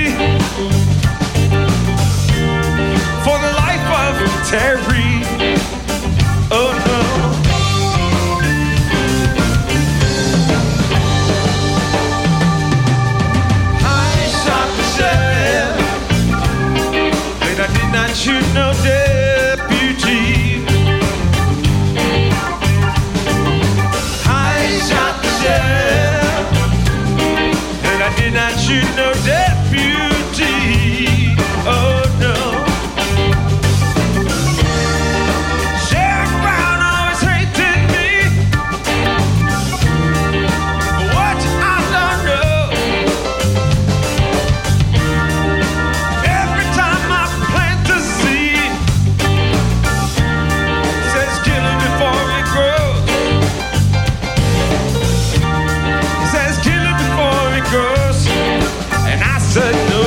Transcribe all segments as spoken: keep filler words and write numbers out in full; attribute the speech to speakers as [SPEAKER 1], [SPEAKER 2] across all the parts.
[SPEAKER 1] for the life of Terry. Oh no. I shot the sheriff, but I did not shoot no deputy. I shot the sheriff, and I did not shoot no deputy. Oh no. Sheriff Brown always hated me for what I don't know. Every time I plant a seed, he says kill it before it grows. He says kill it before it grows, and I said no.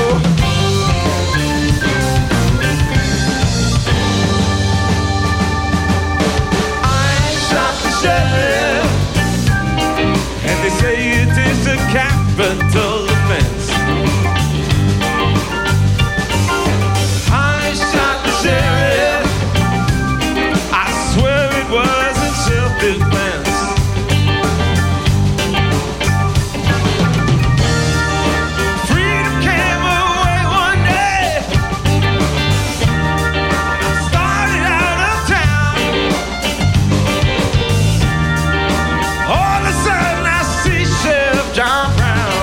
[SPEAKER 1] And they say it is a capital offense. I shot the sheriff, I swear it wasn't self-defense. Freedom came away one day, I started out of town. All of a sudden I see Sheriff John Brown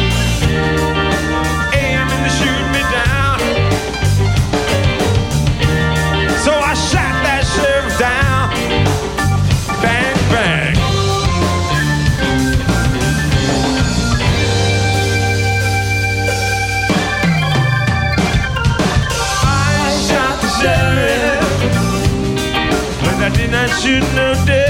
[SPEAKER 1] aiming to shoot me down. So I shot that sheriff down. Bang, bang. I shot the sheriff, but I did not shoot no dead.